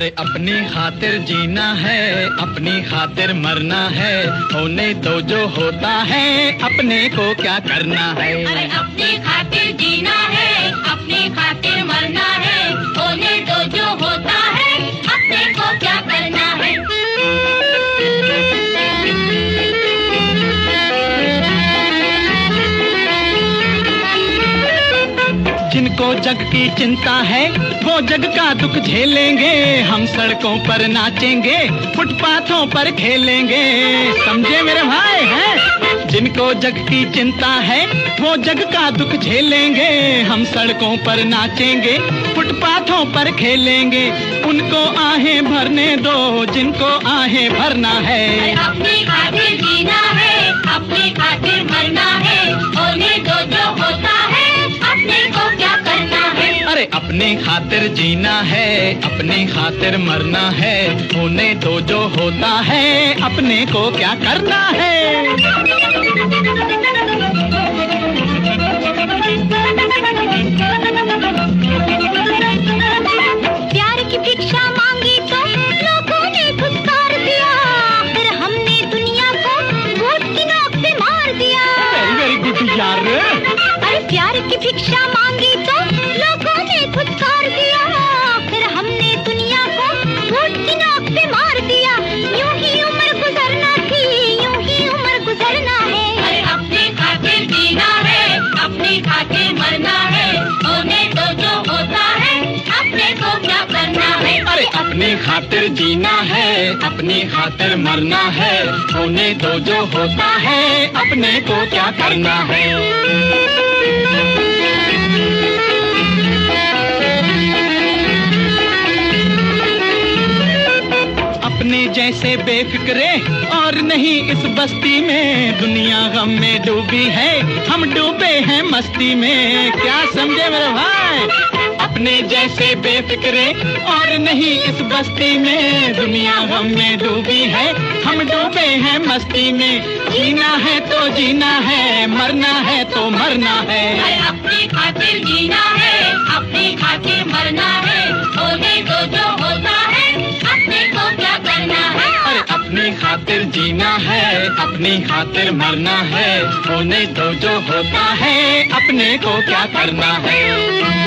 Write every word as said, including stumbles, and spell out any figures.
अरे अपनी खातिर जीना है, अपनी खातिर मरना है, होने दो जो होता है, अपने को क्या करना है। अरे अपनी खातिर जीना है, अपनी खातिर मरना है, होने दो जो होता है, अपने को क्या करना है। जिनको जग की चिंता है वो जग का दुख झेलेंगे, हम सड़कों पर नाचेंगे, फुटपाथों पर खेलेंगे, समझे मेरे भाई हैं। जिनको जग की चिंता है वो जग का दुख झेलेंगे, हम सड़कों पर नाचेंगे, फुटपाथों पर खेलेंगे, उनको आहें भरने दो जिनको आहें भरना है। अपनी खातिर जीना है, अपनी खातिर मरना है, होने दो जो होता है, अपने को क्या करना है। अरे अपनी खातिर जीना है, अपनी खातिर मरना है, होने दो जो होता है, अपने को क्या करना है। प्यार की भिक्षा मांगी तो लोगों ने फुटकार दिया, फिर हमने दुनिया को वोट की नोक से मार दिया। वेरी वेरी गुड यार। अरे प्यार की भिक्षा मांगी तो लोगों ने फुटकार दिया, फिर हमने दुनिया को वोट की नोक से मार दिया। यूं ही उम्र गुजरना थी, यूं ही उम्र गुजरना है। अरे अपनी खातिर जीना है, अपनी खातिर मरना है, होने दो जो होता है, अपने को क्या करना है। अरे अपनी खातिर जीना है, अपनी खातिर मरना है, होने दो जो होता है, अपने को क्या करना है। अपने जैसे बेफिक्रे और नहीं इस बस्ती में, दुनिया गम में डूबी है, हम डूबे हैं मस्ती में, क्या समझे मेरे भाई। अपने जैसे बेफिक्रे और नहीं इस बस्ती में, दुनिया गम में डूबी है, हम डूबे हैं मस्ती में, जीना है तो जीना है, मरना है तो मरना है। अरे अपनी खातिर जीना है, अपनी खातिर मरना है, होने दो जो होता है, अपने को क्या करना है। अरे अपनी खातिर जीना है, अपनी खातिर मरना है, होने दो जो होता है, अपने को क्या करना है।